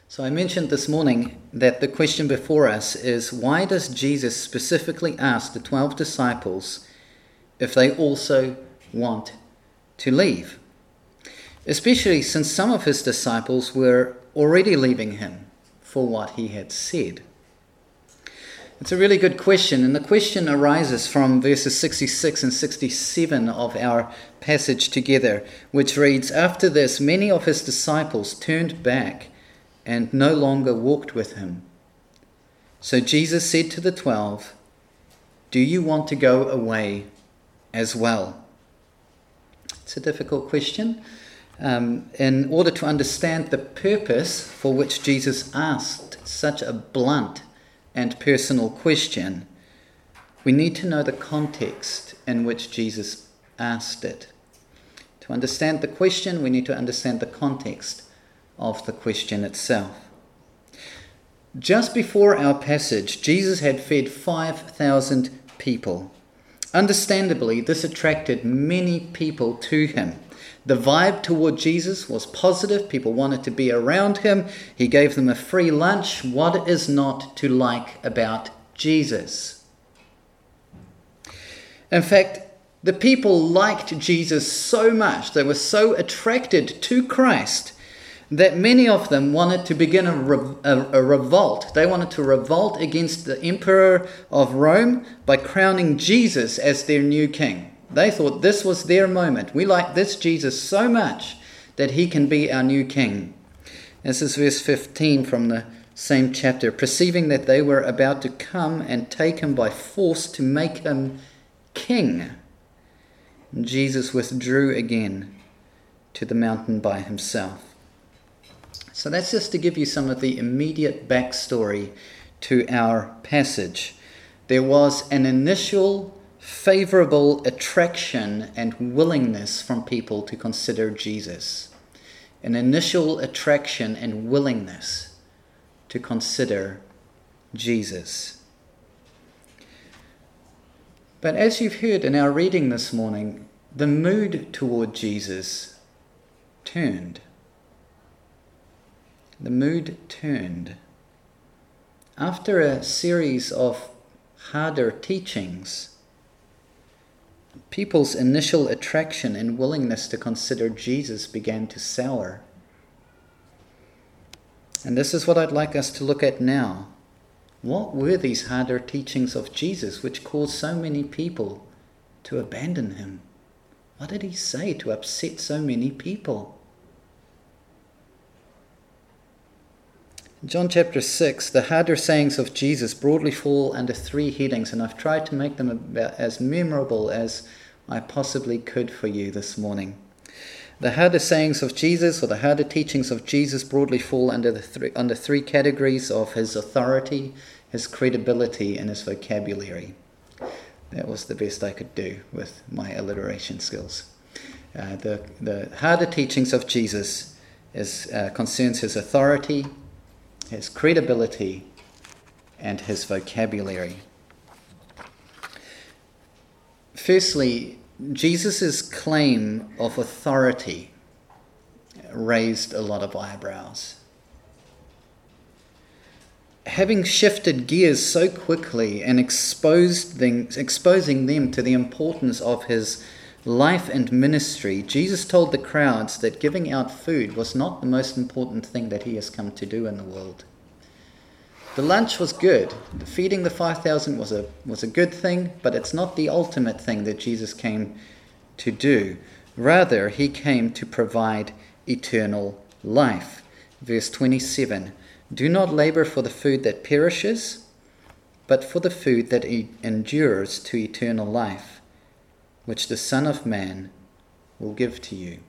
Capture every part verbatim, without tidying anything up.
So I mentioned this morning that the question before us is, why does Jesus specifically ask the twelve disciples if they also want to leave? Especially since some of his disciples were already leaving him for what he had said. It's a really good question, and the question arises from verses sixty-six and sixty-seven of our passage together, which reads, "After this, many of his disciples turned back and no longer walked with him. So Jesus said to the twelve, 'Do you want to go away as well?'" It's a difficult question. Um, in order to understand the purpose for which Jesus asked such a blunt and personal question, we need to know the context in which Jesus asked it. To understand the question, we need to understand the context of the question itself. Just before our passage, Jesus had fed five thousand people. Understandably, this attracted many people to him. The vibe toward Jesus was positive. People wanted to be around him. He gave them a free lunch. What is not to like about Jesus? In fact, the people liked Jesus so much, they were so attracted to Christ, that many of them wanted to begin a, re- a, a revolt. They wanted to revolt against the emperor of Rome by crowning Jesus as their new king. They thought this was their moment. We like this Jesus so much that he can be our new king. This is verse fifteen from the same chapter. "Perceiving that they were about to come and take him by force to make him king, Jesus withdrew again to the mountain by himself." So that's just to give you some of the immediate backstory to our passage. There was an initial favorable attraction and willingness from people to consider Jesus. An initial attraction and willingness to consider Jesus. But as you've heard in our reading this morning, the mood toward Jesus turned. The mood turned. After a series of harder teachings, people's initial attraction and willingness to consider Jesus began to sour. And this is what I'd like us to look at now. What were these harder teachings of Jesus which caused so many people to abandon him? What did he say to upset so many people? In John chapter six, the harder sayings of Jesus broadly fall under three headings, and I've tried to make them about as memorable as I possibly could for you this morning. The harder sayings of Jesus, or the harder teachings of Jesus, broadly fall under the three, under three categories of his authority, his credibility, and his vocabulary. That was the best I could do with my alliteration skills. Uh, the, the harder teachings of Jesus is, uh, concerns his authority, his credibility, and his vocabulary. Firstly, Jesus' claim of authority raised a lot of eyebrows. Having shifted gears so quickly and exposed them, exposing them to the importance of his life and ministry, Jesus told the crowds that giving out food was not the most important thing that he has come to do in the world. The lunch was good. Feeding the five thousand was a was a good thing, but it's not the ultimate thing that Jesus came to do. Rather, he came to provide eternal life. Verse twenty-seven, "Do not labor for the food that perishes, but for the food that endures to eternal life, which the Son of Man will give to you."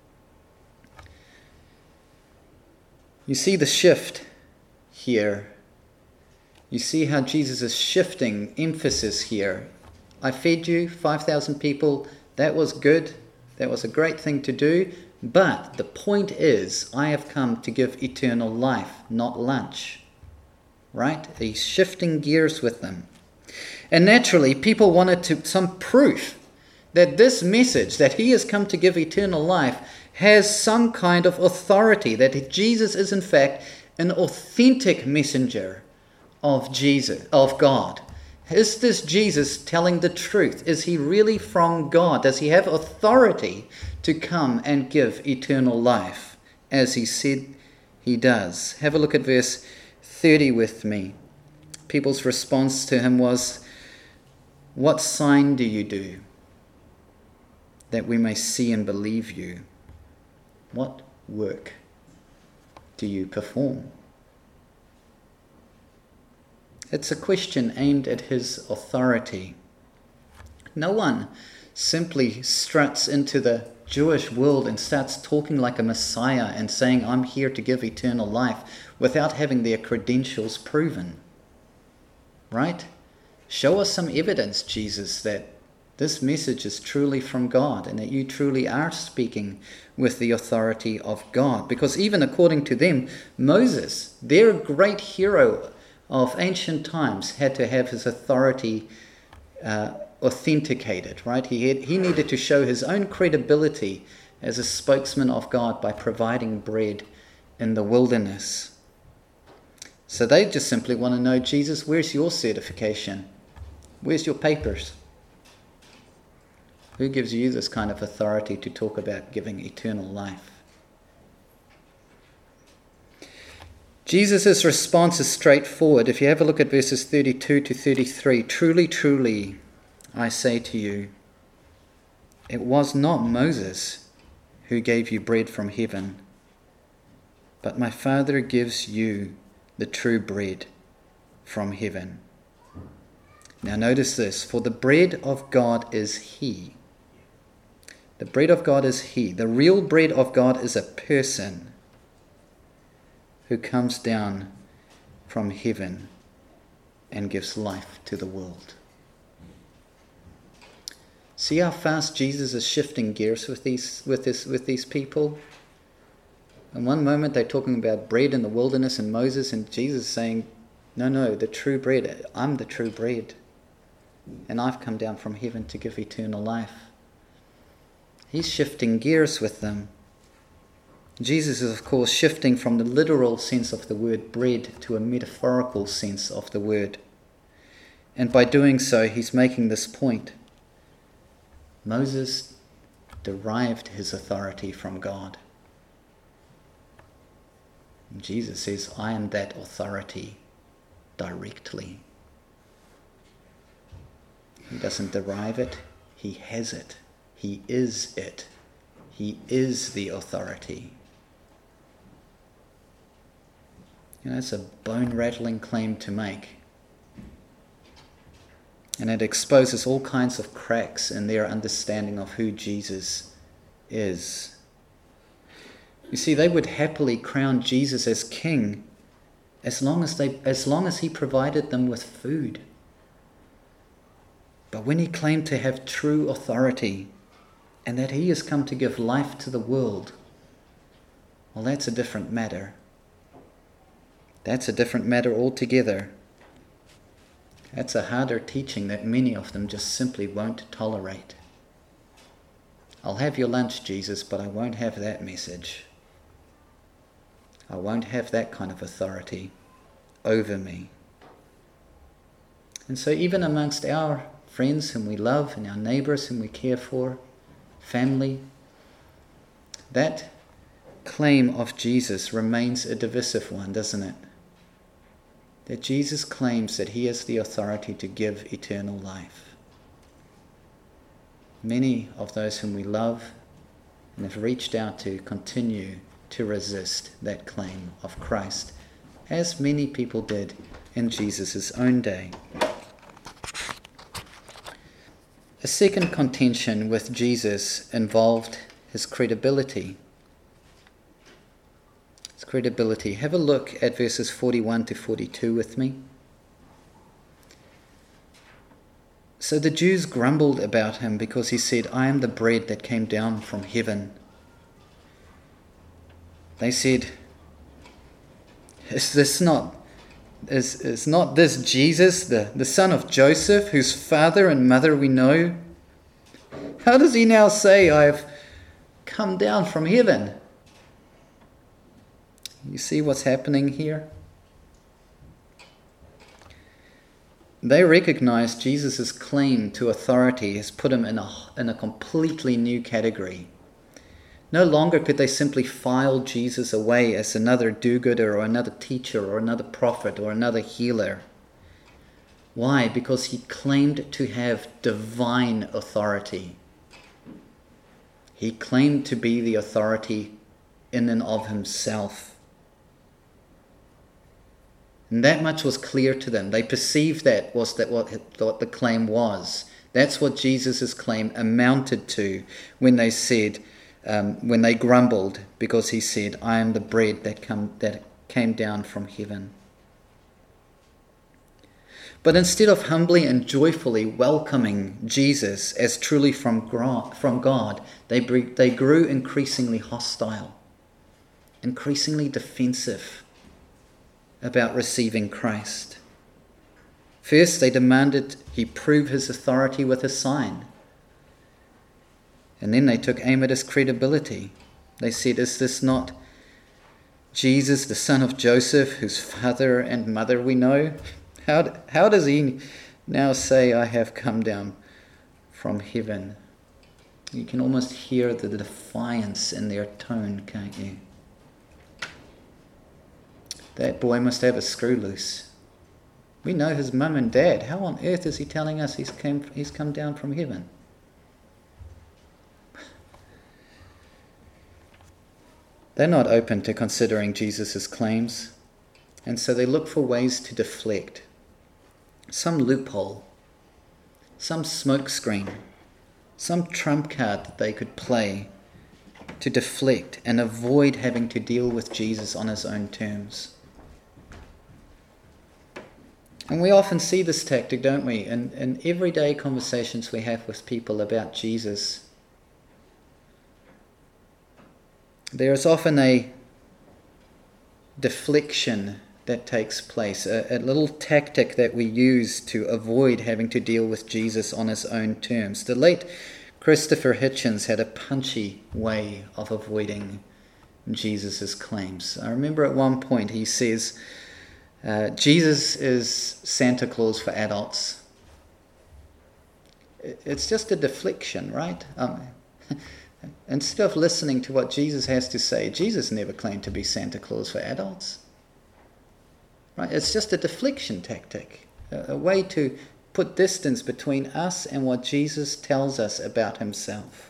You see the shift here. You see how Jesus is shifting emphasis here. I fed you five thousand people. That was good. That was a great thing to do. But the point is, I have come to give eternal life, not lunch. Right? He's shifting gears with them. And naturally, people wanted to, some proof that this message, that he has come to give eternal life, has some kind of authority, that Jesus is in fact an authentic messenger of Jesus, of God? Is this Jesus telling the truth? Is he really from God? Does he have authority to come and give eternal life, as he said he does? Have a look at verse thirty with me. People's response to him was, "What sign do you do, that we may see and believe you? What work do you perform?" It's a question aimed at his authority. No one simply struts into the Jewish world and starts talking like a Messiah and saying, "I'm here to give eternal life," without having their credentials proven. Right? Show us some evidence, Jesus, that this message is truly from God and that you truly are speaking with the authority of God. Because even according to them, Moses, their great hero of ancient times, had to have his authority uh, authenticated, right? He had, he needed to show his own credibility as a spokesman of God by providing bread in the wilderness. So they just simply want to know, Jesus, where's your certification? Where's your papers? Who gives you this kind of authority to talk about giving eternal life? Jesus' response is straightforward. If you have a look at verses thirty-two to thirty-three, "Truly, truly, I say to you, it was not Moses who gave you bread from heaven, but my Father gives you the true bread from heaven." Now notice this, "For the bread of God is He." The bread of God is He. The real bread of God is a person who comes down from heaven and gives life to the world. See how fast Jesus is shifting gears with these with this with these people? In one moment they're talking about bread in the wilderness and Moses, and Jesus saying, no, no, the true bread, I'm the true bread. And I've come down from heaven to give eternal life. He's shifting gears with them. Jesus is, of course, shifting from the literal sense of the word bread to a metaphorical sense of the word. And by doing so, he's making this point. Moses derived his authority from God. And Jesus says, I am that authority directly. He doesn't derive it, he has it. He is it. He is the authority. You know, it's a bone-rattling claim to make. And it exposes all kinds of cracks in their understanding of who Jesus is. You see, they would happily crown Jesus as king as long as they, as long as he provided them with food. But when he claimed to have true authority and that he has come to give life to the world, well, that's a different matter. That's a different matter altogether. That's a harder teaching that many of them just simply won't tolerate. I'll have your lunch, Jesus, but I won't have that message. I won't have that kind of authority over me. And so even amongst our friends whom we love and our neighbours whom we care for, family, that claim of Jesus remains a divisive one, doesn't it? That Jesus claims that he has the authority to give eternal life. Many of those whom we love and have reached out to continue to resist that claim of Christ, as many people did in Jesus' own day. A second contention with Jesus involved his credibility. His credibility. Have a look at verses forty-one to forty-two with me. So the Jews grumbled about him because he said, I am the bread that came down from heaven. They said, is this not, is, is not this Jesus, the, the son of Joseph, whose father and mother we know? How does he now say, I have come down from heaven? You see what's happening here? They recognize Jesus' claim to authority has put him in a, in a completely new category. No longer could they simply file Jesus away as another do-gooder or another teacher or another prophet or another healer. Why? Because he claimed to have divine authority. He claimed to be the authority in and of himself. And that much was clear to them. They perceived that was that what, what the claim was. That's what Jesus' claim amounted to when they said, um, when they grumbled, because he said, I am the bread that come that came down from heaven. But instead of humbly and joyfully welcoming Jesus as truly from God, they they grew increasingly hostile, increasingly defensive about receiving Christ. First, they demanded he prove his authority with a sign. And then they took aim at his credibility. They said, is this not Jesus, the son of Joseph, whose father and mother we know? How, how does he now say, I have come down from heaven? You can almost hear the defiance in their tone, can't you? That boy must have a screw loose. We know his mum and dad. How on earth is he telling us he's, came, he's come down from heaven? They're not open to considering Jesus' claims, and so they look for ways to deflect. Some loophole, some smokescreen, some trump card that they could play to deflect and avoid having to deal with Jesus on his own terms. And we often see this tactic, don't we, in, in everyday conversations we have with people about Jesus. There is often a deflection that takes place, a, a little tactic that we use to avoid having to deal with Jesus on his own terms. The late Christopher Hitchens had a punchy way of avoiding Jesus' claims. I remember at one point he says, uh, Jesus is Santa Claus for adults. It's just a deflection, right? Um, instead of listening to what Jesus has to say, Jesus never claimed to be Santa Claus for adults. Right? It's just a deflection tactic, a, a way to put distance between us and what Jesus tells us about himself.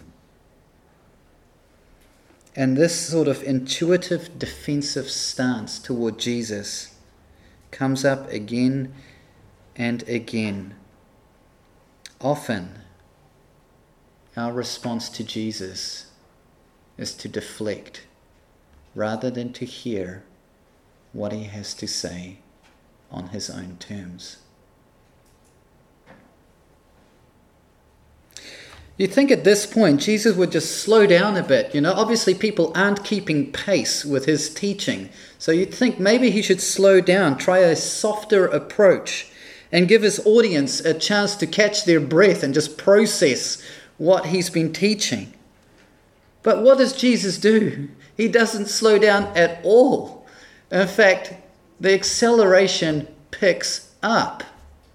And this sort of intuitive defensive stance toward Jesus comes up again and again. Often, our response to Jesus is to deflect rather than to hear what he has to say on his own terms. You'd think at this point Jesus would just slow down a bit. You know, obviously people aren't keeping pace with his teaching. So you'd think maybe he should slow down, try a softer approach, and give his audience a chance to catch their breath and just process what he's been teaching. But what does Jesus do? He doesn't slow down at all. In fact, the acceleration picks up.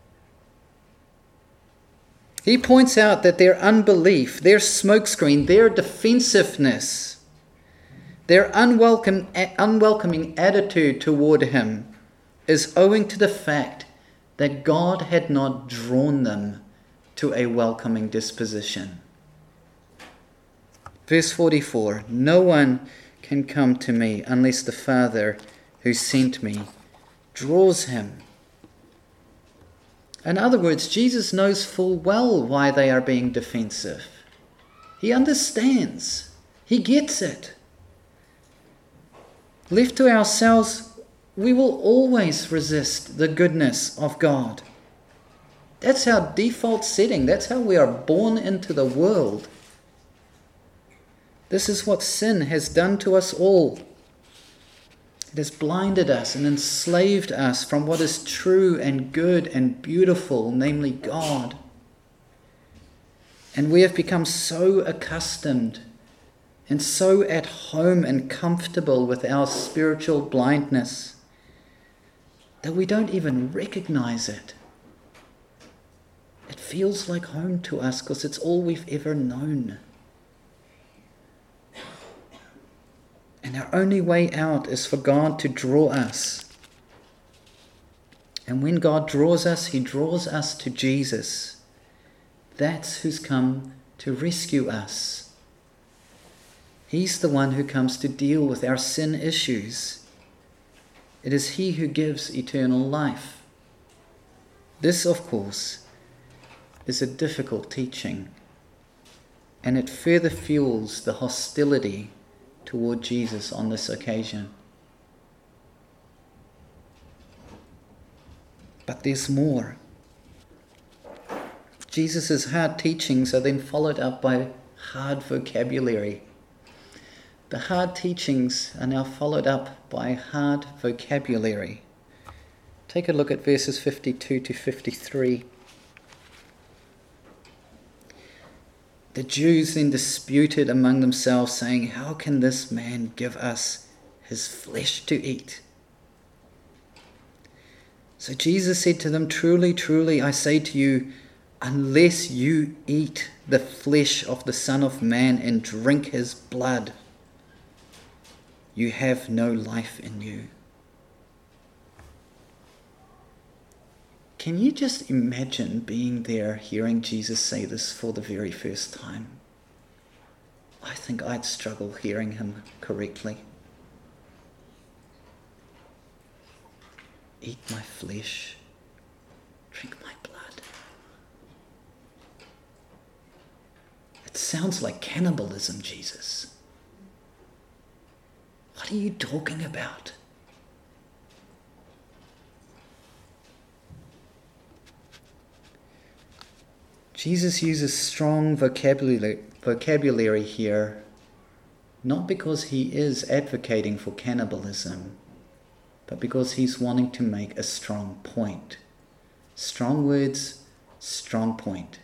He points out that their unbelief, their smokescreen, their defensiveness, their unwelcome, unwelcoming attitude toward him is owing to the fact that God had not drawn them to a welcoming disposition. Verse forty-four, no one can come to me unless the Father who sent me draws him. In other words, Jesus knows full well why they are being defensive. He understands. He gets it. Left to ourselves, we will always resist the goodness of God. That's our default setting. That's how we are born into the world. This is what sin has done to us all. It has blinded us and enslaved us from what is true and good and beautiful, namely God. And we have become so accustomed and so at home and comfortable with our spiritual blindness that we don't even recognize it. It feels like home to us because it's all we've ever known. And our only way out is for God to draw us. And when God draws us, he draws us to Jesus. That's who's come to rescue us. He's the one who comes to deal with our sin issues. It is he who gives eternal life. This, of course, is a difficult teaching, and it further fuels the hostility toward Jesus on this occasion. But there's more. Jesus' hard teachings are then followed up by hard vocabulary. The hard teachings are now followed up by hard vocabulary. Take a look at verses fifty-two to fifty-three. The Jews then disputed among themselves, saying, "How can this man give us his flesh to eat?" So Jesus said to them, "Truly, truly, I say to you, unless you eat the flesh of the Son of Man and drink his blood, you have no life in you." Can you just imagine being there, hearing Jesus say this for the very first time? I think I'd struggle hearing him correctly. Eat my flesh, drink my blood. It sounds like cannibalism, Jesus. What are you talking about? Jesus uses strong vocabulary, vocabulary here, not because he is advocating for cannibalism, but because he's wanting to make a strong point. Strong words, strong point.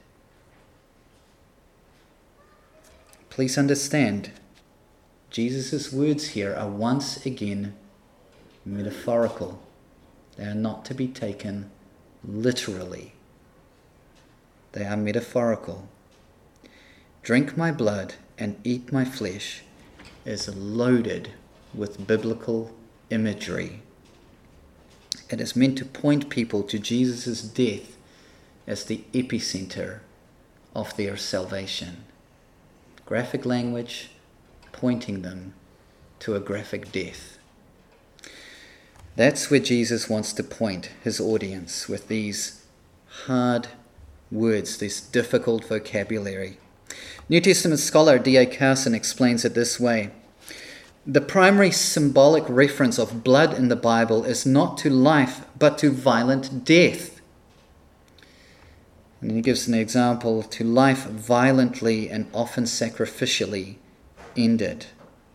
Please understand, Jesus' words here are once again metaphorical. They are not to be taken literally. They are metaphorical. Drink my blood and eat my flesh is loaded with biblical imagery. It is meant to point people to Jesus' death as the epicenter of their salvation. Graphic language pointing them to a graphic death. That's where Jesus wants to point his audience with these hard words, this difficult vocabulary. New Testament scholar D A Carson explains it this way. The primary symbolic reference of blood in the Bible is not to life, but to violent death. And he gives an example: to life violently and often sacrificially ended.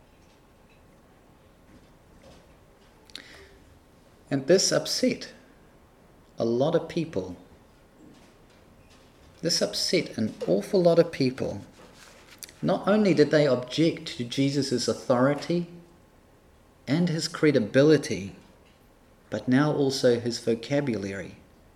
And this upset a lot of people. This upset an awful lot of people. Not only did they object to Jesus' authority and his credibility, but now also his vocabulary.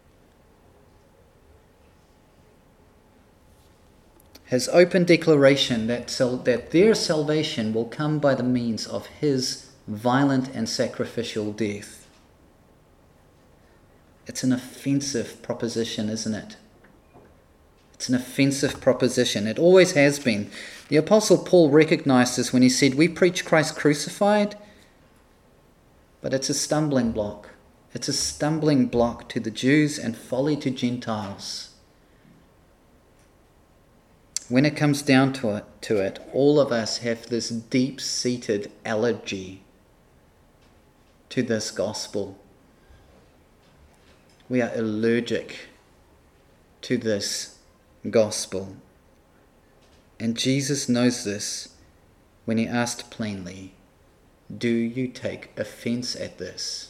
His open declaration that, sal- that their salvation will come by the means of his violent and sacrificial death. It's an offensive proposition, isn't it? It's an offensive proposition. It always has been. The Apostle Paul recognized this when he said, "We preach Christ crucified," but it's a stumbling block. It's a stumbling block to the Jews and folly to Gentiles. When it comes down to it, to it, all of us have this deep-seated allergy to this gospel. We are allergic to this gospel. And Jesus knows this when he asked plainly, "Do you take offense at this?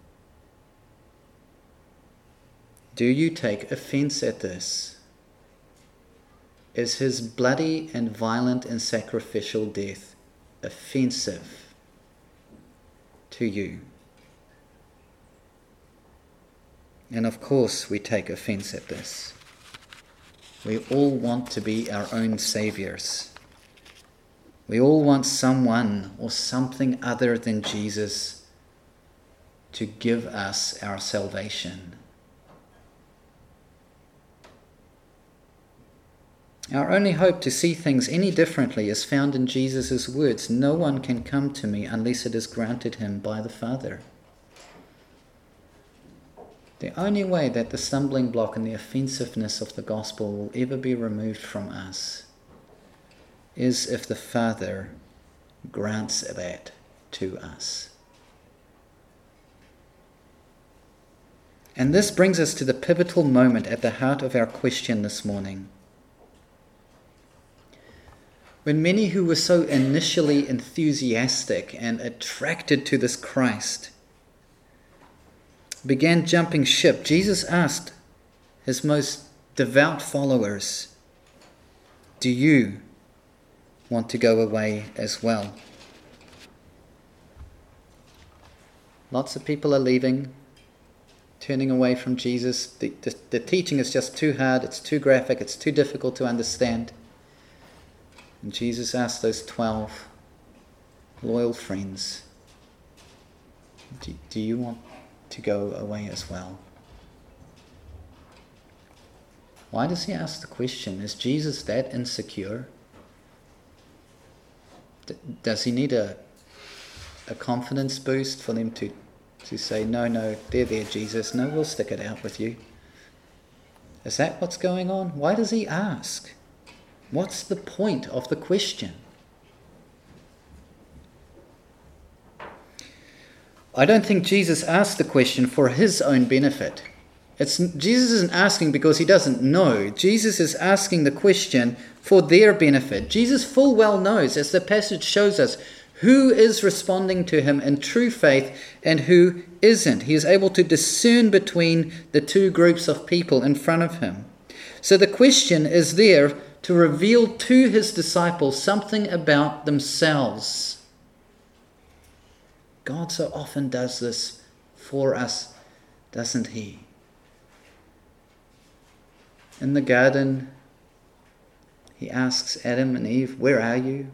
Do you take offense at this?" Is his bloody and violent and sacrificial death offensive to you? And of course we take offense at this. We all want to be our own saviors. We all want someone or something other than Jesus to give us our salvation. Our only hope to see things any differently is found in Jesus' words. No one can come to me unless it is granted him by the Father. The only way that the stumbling block and the offensiveness of the gospel will ever be removed from us is if the Father grants that to us. And this brings us to the pivotal moment at the heart of our question this morning. When many who were so initially enthusiastic and attracted to this Christ began jumping ship, Jesus asked his most devout followers, "Do you want to go away as well?" Lots of people are leaving, turning away from Jesus. The, the, the teaching is just too hard, it's too graphic, it's too difficult to understand. And Jesus asked those twelve loyal friends, do, do you want to go away as well? Why does he ask the question? Is Jesus that insecure? D- does he need a, a confidence boost for them to, to say, no, no, they're there, Jesus. No, we'll stick it out with you. Is that what's going on? Why does he ask? What's the point of the question? I don't think Jesus asked the question for his own benefit. It's, Jesus isn't asking because he doesn't know. Jesus is asking the question for their benefit. Jesus full well knows, as the passage shows us, who is responding to him in true faith and who isn't. He is able to discern between the two groups of people in front of him. So the question is there to reveal to his disciples something about themselves. God so often does this for us, doesn't he? In the garden, he asks Adam and Eve, "Where are you?"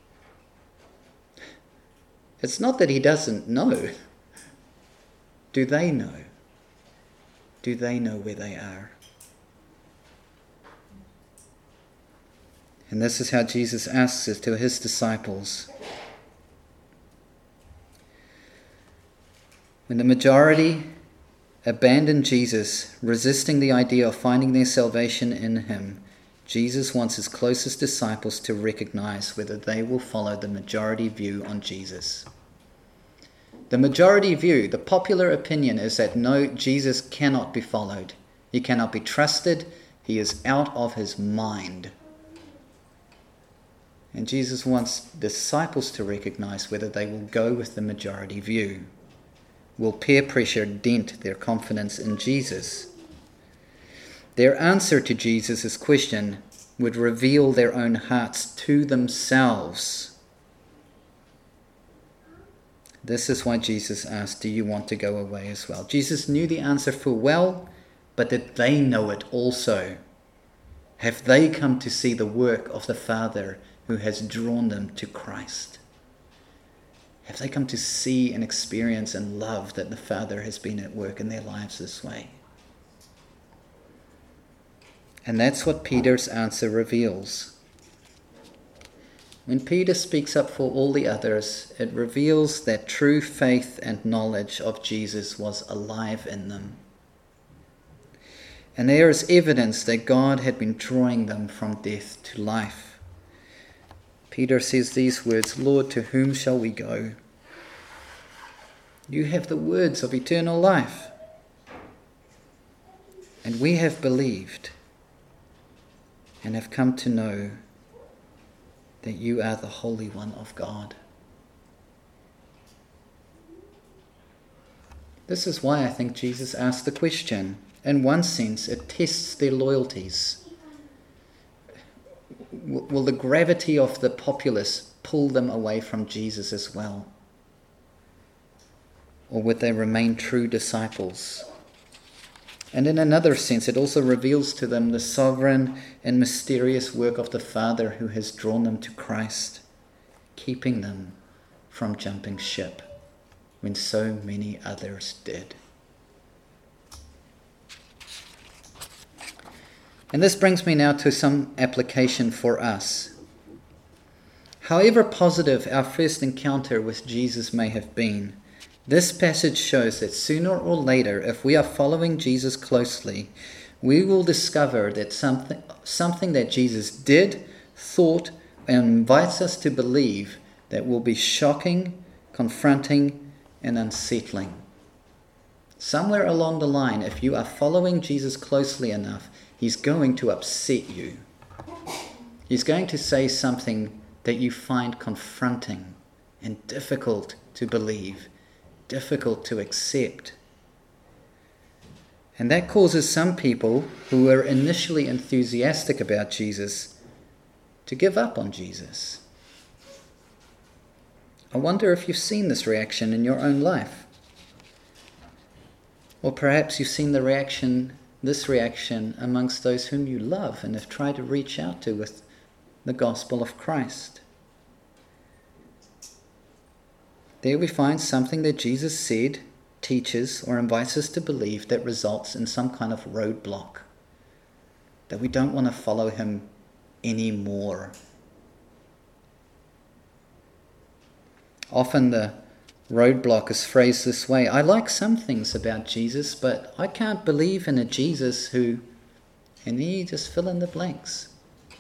It's not that he doesn't know. Do they know? Do they know where they are? And this is how Jesus asks it to his disciples. When the majority abandoned Jesus, resisting the idea of finding their salvation in him, Jesus wants his closest disciples to recognize whether they will follow the majority view on Jesus. The majority view, the popular opinion, is that no, Jesus cannot be followed. He cannot be trusted. He is out of his mind. And Jesus wants disciples to recognize whether they will go with the majority view. Will peer pressure dent their confidence in Jesus? Their answer to Jesus' question would reveal their own hearts to themselves. This is why Jesus asked, "Do you want to go away as well?" Jesus knew the answer full well, but did they know it also? Have they come to see the work of the Father who has drawn them to Christ? Have they come to see and experience and love that the Father has been at work in their lives this way? And that's what Peter's answer reveals. When Peter speaks up for all the others, it reveals that true faith and knowledge of Jesus was alive in them. And there is evidence that God had been drawing them from death to life. Peter says these words, "Lord, to whom shall we go? You have the words of eternal life. And we have believed and have come to know that you are the Holy One of God." This is why I think Jesus asked the question. In one sense, it tests their loyalties. Will the gravity of the populace pull them away from Jesus as well? Or would they remain true disciples? And in another sense, it also reveals to them the sovereign and mysterious work of the Father who has drawn them to Christ, keeping them from jumping ship when so many others did. And this brings me now to some application for us. However positive our first encounter with Jesus may have been, this passage shows that sooner or later, if we are following Jesus closely, we will discover that something, something that Jesus did, thought, and invites us to believe that will be shocking, confronting, and unsettling. Somewhere along the line, if you are following Jesus closely enough, he's going to upset you. He's going to say something that you find confronting and difficult to believe, difficult to accept. And that causes some people who were initially enthusiastic about Jesus to give up on Jesus. I wonder if you've seen this reaction in your own life. Or perhaps you've seen the reaction, this reaction amongst those whom you love and have tried to reach out to with the gospel of Christ. There we find something that Jesus said, teaches, or invites us to believe that results in some kind of roadblock, that we don't want to follow him anymore. Often the roadblock is phrased this way: I like some things about Jesus, but I can't believe in a Jesus who, and then you just fill in the blanks.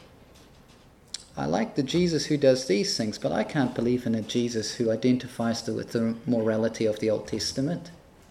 I like the Jesus who does these things, but I can't believe in a Jesus who identifies with the morality of the Old Testament.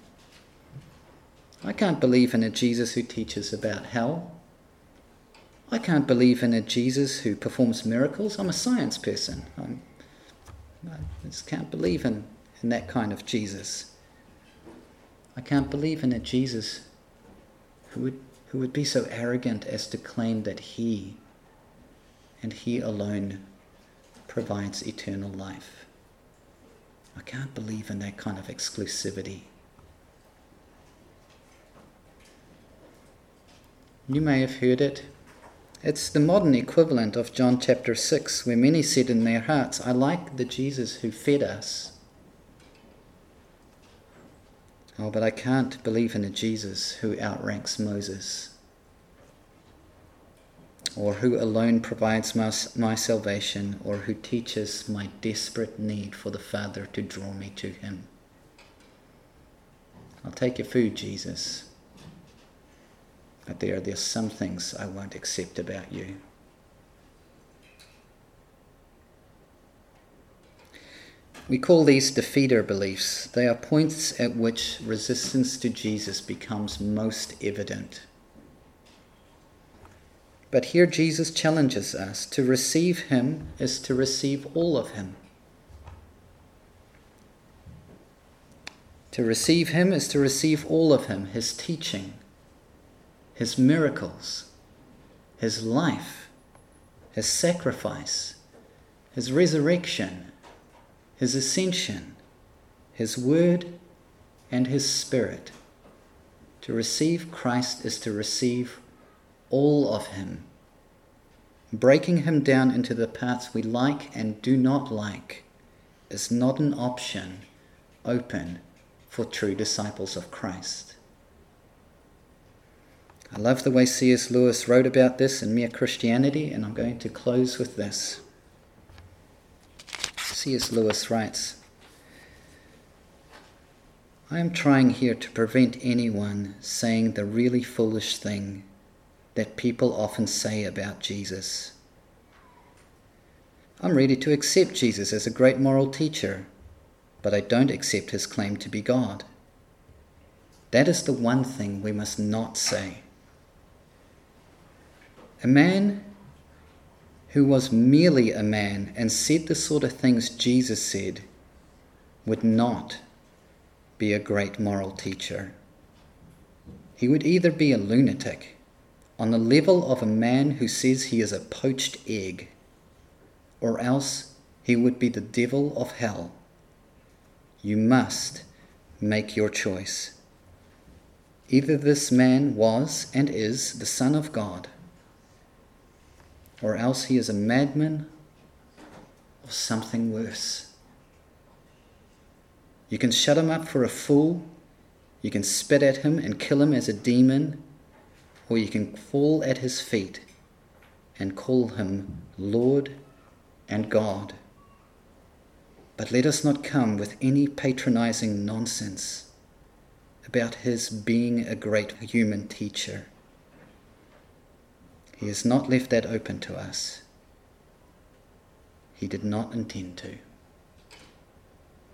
I can't believe in a Jesus who teaches about hell. I can't believe in a Jesus who performs miracles. I'm a science person. I'm, I just can't believe in, in that kind of Jesus. I can't believe in a Jesus who would, who would be so arrogant as to claim that he and he alone provides eternal life. I can't believe in that kind of exclusivity. You may have heard it. It's the modern equivalent of John chapter six, where many said in their hearts, I like the Jesus who fed us. Oh, but I can't believe in a Jesus who outranks Moses, or who alone provides my, my salvation, or who teaches my desperate need for the Father to draw me to him. I'll take your food, Jesus, but there, there's some things I won't accept about you. We call these defeater beliefs. They are points at which resistance to Jesus becomes most evident. But here Jesus challenges us. To receive him is to receive all of him. To receive him is to receive all of him, his teaching, his miracles, his life, his sacrifice, his resurrection, his ascension, his word, and his spirit. To receive Christ is to receive all of him. Breaking him down into the parts we like and do not like is not an option open for true disciples of Christ. I love the way C S Lewis wrote about this in Mere Christianity, and I'm going to close with this. C S Lewis writes, I am trying here to prevent anyone saying the really foolish thing that people often say about Jesus. I'm ready to accept Jesus as a great moral teacher, but I don't accept his claim to be God. That is the one thing we must not say. A man who was merely a man and said the sort of things Jesus said would not be a great moral teacher. He would either be a lunatic on the level of a man who says he is a poached egg, or else he would be the devil of hell. You must make your choice. Either this man was and is the Son of God, or else he is a madman or something worse. You can shut him up for a fool, you can spit at him and kill him as a demon, or you can fall at his feet and call him Lord and God. But let us not come with any patronizing nonsense about his being a great human teacher. He has not left that open to us. He did not intend to.